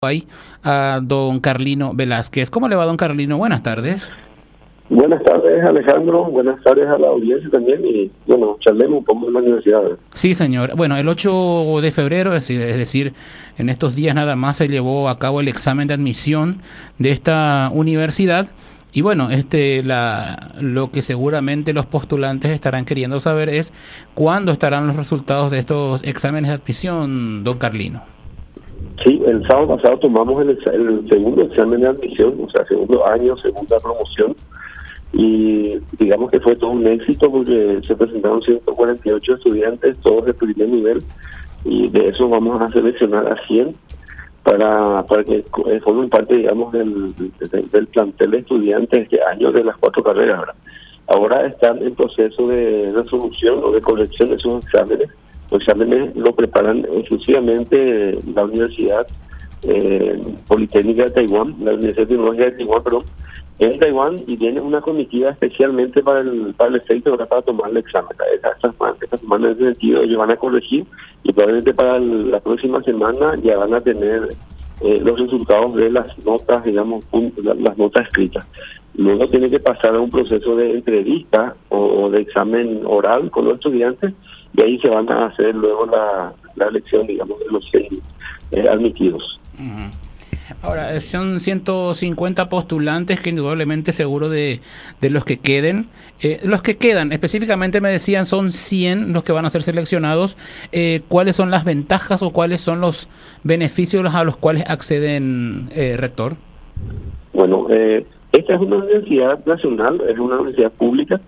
Ahí a don Carlino Velázquez. ¿Cómo le va, don Carlino? Buenas tardes. Buenas tardes, Alejandro. Buenas tardes a la audiencia también. Y bueno, charlemos un poco en la universidad. Sí, señor. Bueno, el 8 de febrero, es decir, en estos días nada más se llevó a cabo el examen de admisión de esta universidad. Y bueno, lo que seguramente los postulantes estarán queriendo saber es cuándo estarán los resultados de estos exámenes de admisión, don Carlino. Sí, el sábado pasado tomamos el segundo examen de admisión, o sea, segundo año, segunda promoción. Y digamos que fue todo un éxito porque se presentaron 148 estudiantes, todos de primer nivel, y de eso vamos a seleccionar a 100 para que formen parte, digamos, del plantel de estudiantes este año de las 4 carreras. Ahora están en proceso de resolución o de corrección de sus exámenes. Los exámenes lo preparan exclusivamente la Universidad Politécnica de Taiwán, la Universidad Tecnológica de Taiwán, perdón, en Taiwán, y tiene una comitiva especialmente para el efecto, para tomar el examen. Esta semana, en ese sentido, ellos van a corregir y probablemente para la próxima semana ya van a tener los resultados de las notas, digamos, las notas escritas. Luego tiene que pasar a un proceso de entrevista o de examen oral con los estudiantes, y ahí se van a hacer luego la elección, digamos, de los 6 admitidos. Uh-huh. Ahora, son 150 postulantes que indudablemente seguro de los que queden. Los que quedan, específicamente me decían, son 100 los que van a ser seleccionados. ¿Cuáles son las ventajas o cuáles son los beneficios a los cuales acceden, rector? Bueno, esta es una universidad nacional, es una universidad pública.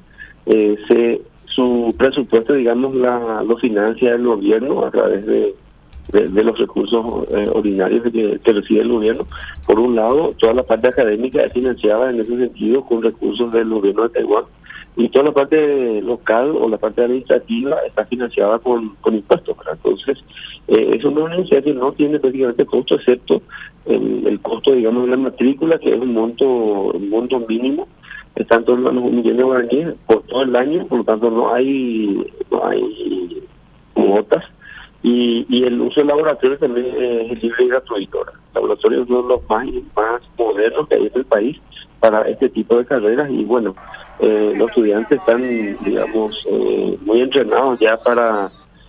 Su presupuesto, digamos, lo financia el gobierno a través de los recursos ordinarios que recibe el gobierno. Por un lado, toda la parte académica es financiada en ese sentido con recursos del gobierno de Taiwán, y toda la parte local o la parte administrativa está financiada con impuestos. Entonces, es una universidad que no tiene prácticamente costo, excepto el costo, digamos, de la matrícula, que es un monto mínimo. Está en torno a los 1 millón de guaraníes por todo el año, por lo tanto no hay cuotas. Y el uso de laboratorios también es libre y gratuito. El laboratorio es uno de los más modernos que hay en el país para este tipo de carreras, y bueno, los estudiantes están, digamos, muy entrenados ya para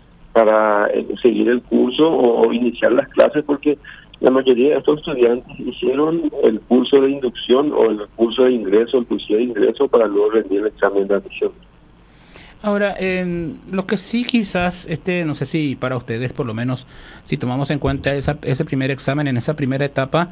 seguir el curso o iniciar las clases, porque la mayoría de estos estudiantes hicieron el curso de inducción o el curso de ingreso, el curso de ingreso para luego rendir el examen de admisión. Ahora, lo que sí quizás, no sé si para ustedes, por lo menos, si tomamos en cuenta ese primer examen, en esa primera etapa,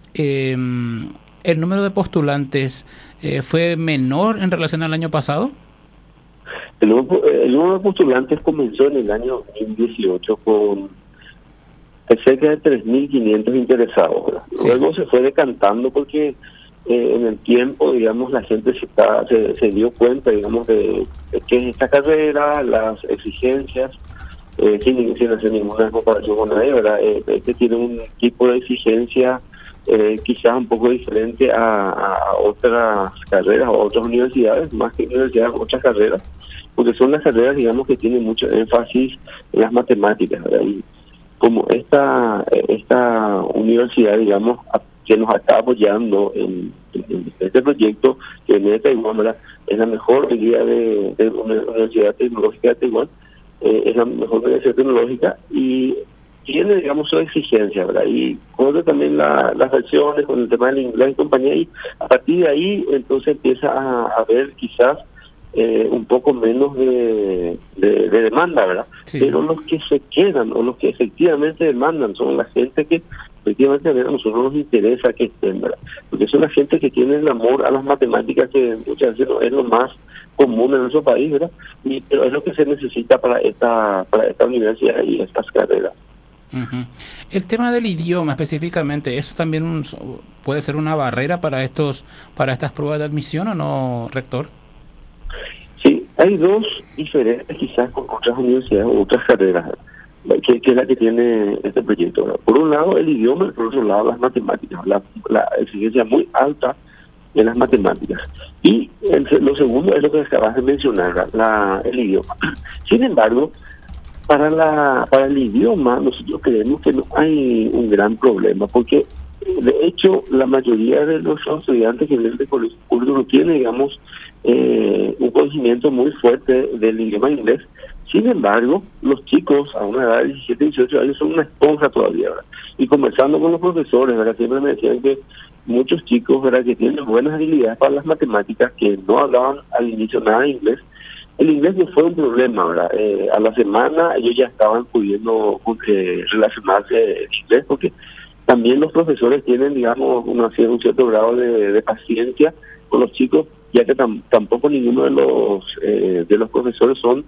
¿el número de postulantes fue menor en relación al año pasado? El número de postulantes comenzó en el año 2018 con cerca de 3.500 interesados. Sí. Luego se fue decantando porque en el tiempo, digamos, la gente se dio cuenta, digamos, de que esta carrera, las exigencias, sin hacer ninguna comparación con nadie, ¿verdad? Tiene un tipo de exigencia quizás un poco diferente a otras carreras o otras universidades, más que universidades, otras carreras, porque son las carreras, digamos, que tienen mucho énfasis en las matemáticas, ¿verdad? Y como esta universidad, digamos, que nos está apoyando en este proyecto que viene de Taiwán, ¿verdad? Es la mejor guía de Universidad Tecnológica de Taiwán, es la mejor universidad tecnológica, y tiene, digamos, su exigencia, ¿verdad? Y con también las acciones, con el tema del inglés y compañía, y a partir de ahí entonces empieza a haber quizás un poco menos de demanda, ¿verdad? Sí. Pero los que se quedan o los que efectivamente demandan son la gente que efectivamente a nosotros nos interesa que estén, ¿verdad? Porque son la gente que tiene el amor a las matemáticas, que muchas veces no es lo más común en nuestro país, ¿verdad? Pero es lo que se necesita para esta universidad y estas carreras. Uh-huh. El tema del idioma específicamente, ¿eso también puede ser una barrera para estas pruebas de admisión o no, rector? Sí, hay dos diferentes quizás con otras universidades o otras carreras, que es la que tiene este proyecto, ¿verdad? Por un lado el idioma, por otro lado las matemáticas, la exigencia muy alta en las matemáticas. Y lo segundo es lo que acabas de mencionar, el idioma. Sin embargo, Para el idioma, nosotros creemos que no hay un gran problema, porque de hecho la mayoría de los estudiantes que vienen de colegio público no tienen, digamos, un conocimiento muy fuerte del idioma inglés. Sin embargo, los chicos a una edad de 17, 18 años son una esponja todavía, ¿verdad? Y conversando con los profesores, ¿verdad? Siempre me decían que muchos chicos, ¿verdad?, que tienen buenas habilidades para las matemáticas, que no hablaban al inicio nada de inglés. El inglés no fue un problema, ¿verdad? A la semana ellos ya estaban pudiendo relacionarse en inglés, porque también los profesores tienen, digamos, un cierto grado de paciencia con los chicos, ya que tampoco ninguno de los profesores son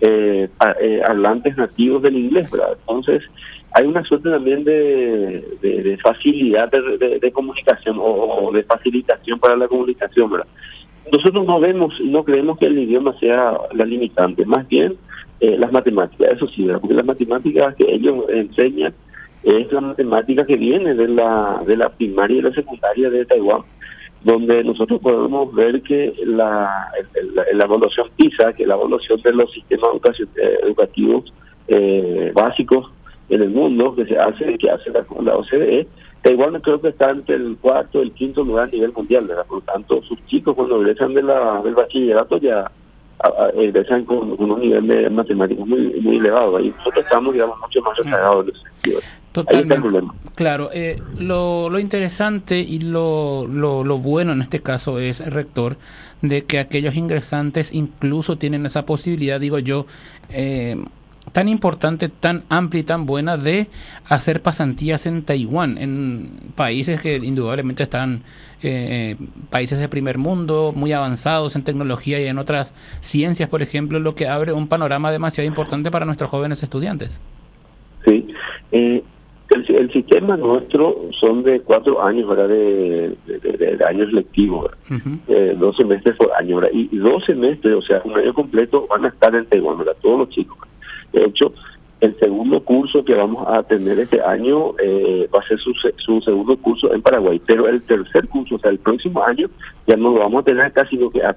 hablantes nativos del inglés, ¿verdad? Entonces, hay una suerte también de facilidad de comunicación o de facilitación para la comunicación, ¿verdad? Nosotros no vemos y no creemos que el idioma sea la limitante, más bien las matemáticas, eso sí, ¿verdad? Porque las matemáticas que ellos enseñan es la matemática que viene de la primaria y la secundaria de Taiwán, donde nosotros podemos ver que la evaluación PISA, que es la evaluación de los sistemas educativos básicos en el mundo, que hace la OCDE, Taiwán creo que está entre el cuarto y el quinto lugar a nivel mundial, ¿verdad? Por lo tanto, sus chicos cuando egresan del bachillerato ya egresan con un nivel de matemáticos muy elevado, y nosotros estamos, digamos, mucho más rezagados en ese sentido. Totalmente. Claro, lo interesante y lo bueno en este caso es, rector, de que aquellos ingresantes incluso tienen esa posibilidad, digo yo, tan importante, tan amplia y tan buena de hacer pasantías en Taiwán, en países que indudablemente están, países de primer mundo, muy avanzados en tecnología y en otras ciencias, por ejemplo, lo que abre un panorama demasiado importante para nuestros jóvenes estudiantes. Sí, el sistema nuestro son de 4 años, ¿verdad? De años lectivos, ¿verdad? 2 semestres por año, ¿verdad? Y 2 semestres, o sea, un año completo, van a estar en Taiwán, ¿verdad? Todos los chicos, ¿verdad? De hecho, el segundo curso que vamos a tener este año va a ser su segundo curso en Paraguay, pero el tercer curso, o sea, el próximo año, ya no lo vamos a tener acá, sino que a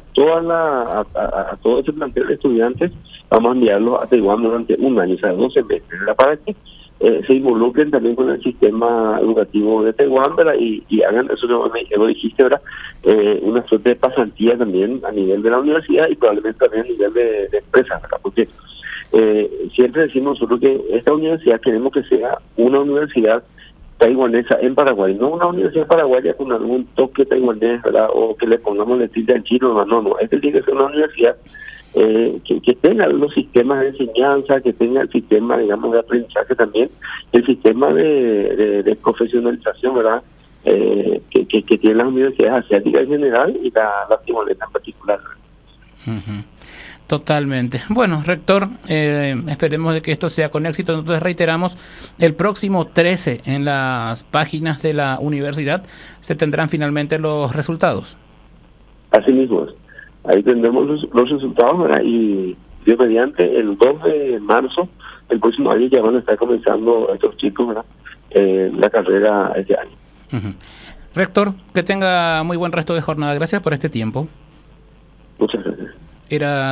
todo ese plantel de estudiantes vamos a enviarlos a Taiwán durante un año, o sea, 2 semestres, ¿verdad? Para que se involucren también con el sistema educativo de Taiwán, ¿verdad? Y hagan, eso lo dijiste, ¿verdad? Una suerte de pasantía también a nivel de la universidad y probablemente también a nivel de empresas, ¿verdad? Porque siempre decimos nosotros que esta universidad queremos que sea una universidad taiwanesa en Paraguay, no una universidad paraguaya con algún toque taiwanés, ¿verdad? O que le pongamos la tilde en chino, no, este tiene que ser una universidad que tenga los sistemas de enseñanza, que tenga el sistema, digamos, de aprendizaje también, el sistema de profesionalización, ¿verdad? Que tienen las universidades asiáticas en general y la taiwanesa en particular. Totalmente. Bueno, rector, esperemos de que esto sea con éxito. Nosotros reiteramos, el próximo 13 en las páginas de la universidad se tendrán finalmente los resultados. Así mismo es. Ahí tendremos los resultados, ¿verdad? Y Dios mediante, el 2 de marzo el próximo año ya van a estar comenzando estos chicos, ¿verdad? La carrera este año. Rector, que tenga muy buen resto de jornada. Gracias por este tiempo. Muchas gracias. Era